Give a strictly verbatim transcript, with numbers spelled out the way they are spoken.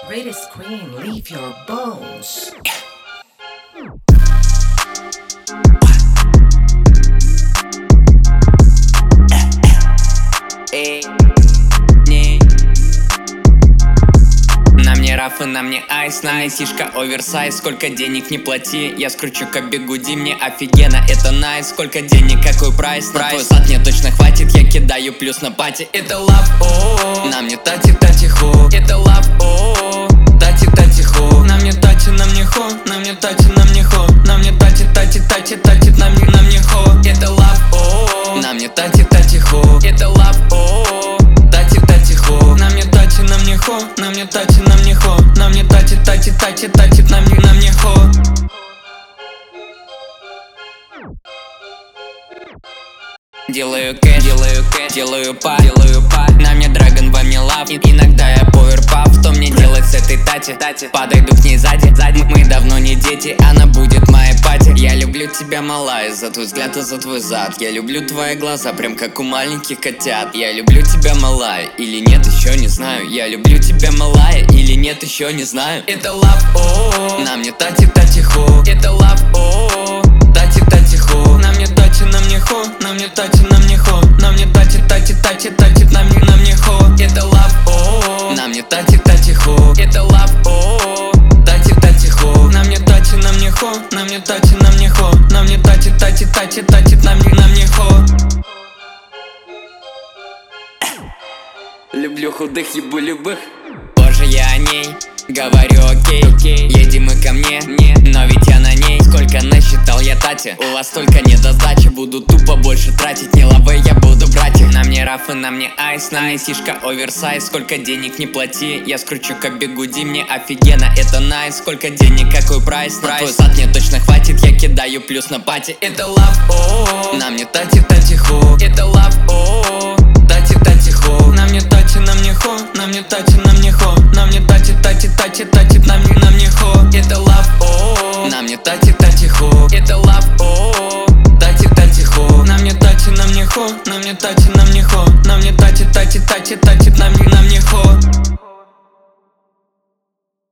Greatest queen, leave your bones. Эй, не. На мне рафы, на мне айс, на мне сишка оверсайз. Сколько денег не плати, я скручу как бигуди. Мне офигенно, это найс. Сколько денег, какой прайс? На твой сад мне точно хватит, я кидаю плюс на пати. Это лав, о, на мне тати тати хо. Это лав, о, тати тати хо. На мне тати, на мне хо, на мне тати, на мне хо. На мне тати тати тати тати, на мне на мне хо. Это лав, о, на мне тати тати хо. Это лав, о, тати тати хо. На мне тати, на мне хо, на мне тати, на мне хо. На мне тати тати тати тати, на мне на мне хо. Делаю кэш, делаю кэш, делаю па, делаю па. На мне драгон, во мне лав. И иногда я поверпав. Что мне делать с этой тати? Тати, подойду к ней сзади, сзади. Мы давно не дети, она будет моей пати. Я люблю тебя, малая, за твой взгляд и за твой зад. Я люблю твои глаза, прям как у маленьких котят. Я люблю тебя, малая, или нет, еще не знаю. Я люблю тебя, малая, или нет, еще не знаю. Это лав, о, на мне тати тати хо. Это лав, о, тати тати хо. На мне тати, на мне хо, на мне тати, на мне хо. На мне тати тати тати тати, на мне на мне хо. Это лав, о, на мне тати тати хо. Это лав, о, тати тати хо. На мне тати, на мне хо, на мне тати, на мне хо. На мне тати тати тати тати, на мне на мне хо. Люблю худых, ебу любых. Позже я о ней говорю окей, окей. Едем мы ко мне, не, но ведь я на ней. Сколько насчитал я тати, у вас только не до сдачи. Буду тупо больше тратить, не лавы, я буду брать их. На мне рафы, на мне айс, на мне сишка оверсайз. Сколько денег не плати, я скручу как бигуди. Мне офигенно, это найс. Сколько денег, какой прайс? На твой сад мне точно хватит, я кидаю плюс на пати. Это лав, о, на мне тати тати хо. Это лав, о, тати тати хо. На мне тати, на мне хо, на мне тати, на мне хо. На мне тати тати тати тати, на мне на мне хо. Это лав, о, на мне тати тати хо. Это лав, о, тати тати хо. На мне тати, на мне хо, на мне тати, на мне хо. На мне тати тати тати тати, на мне на мне хо.